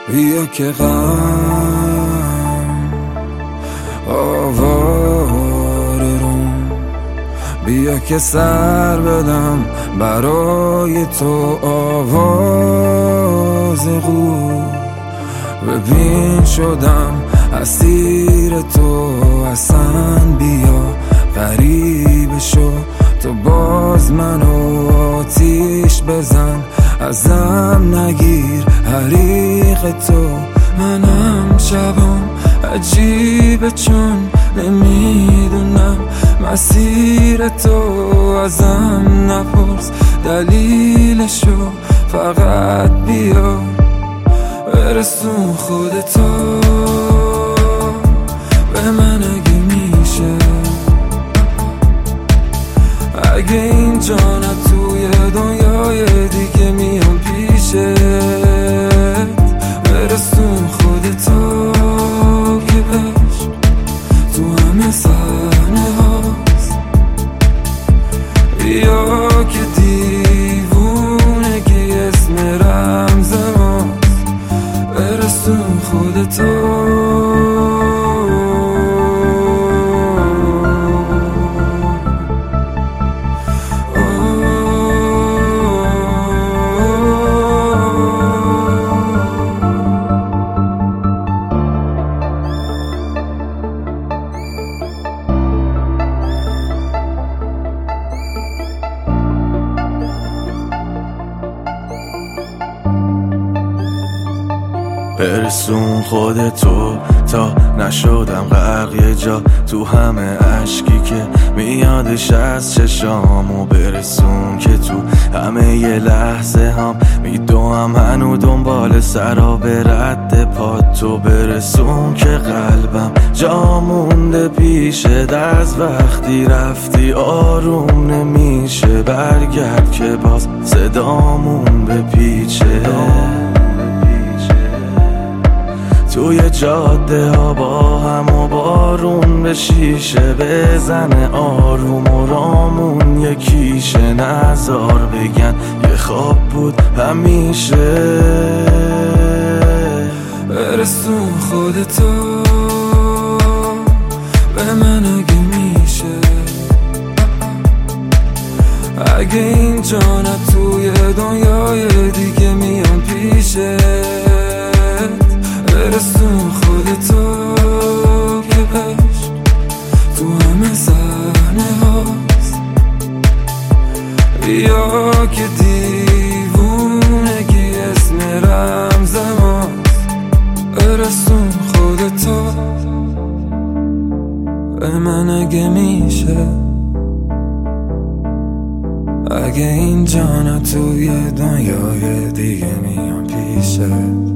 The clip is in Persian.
بیا که غم آواره روم، بیا که سر بدم برای تو آواز قو. ببین شدم اسیر تو اصلا، بیا غریب شو تو باز منو آتیش بزن، ازم نگیر حریق تو. منم شبم عجیبه چون نمیدونم مسیر تو، ازم نپرس دلیلشو، فقط بیا برسون خودتو به من اگه میشه. اگه اینجا نه توی دنیای دیگه میام پیشت، برسون خودتو که عشق تو همه صحنه هاست. بیا که دیوونگی اسم رمز ماست، برسون خودتو. برسون خودتو تا نشدم غرق یه جا تو همه عشقی که میادش از چشامو. برسون که تو همه یه لحظه هم میدوم هنو دنبال سراب رد پاتو. برسون که قلبم جا مونده پیشت، از وقتی رفتی آروم نمیشه. برگرد که باز صدامون بپیچه توی جاده ها با هم و بارون به شیشه بزنه آروم و رامون یکیشه. نزار بگن یه خواب بود همیشه. برسون خودتو به من اگه میشه. اگه اینجا نه توی دنیای دیگه میام پیشت، برسون خودتو که عشق تو همه صحنه هاست. بیا که دیوونگی اسم رمز ماست، برسون خودتو به من اگه میشه. اگه اینجا نه توی دنیای دیگه میام پیشت،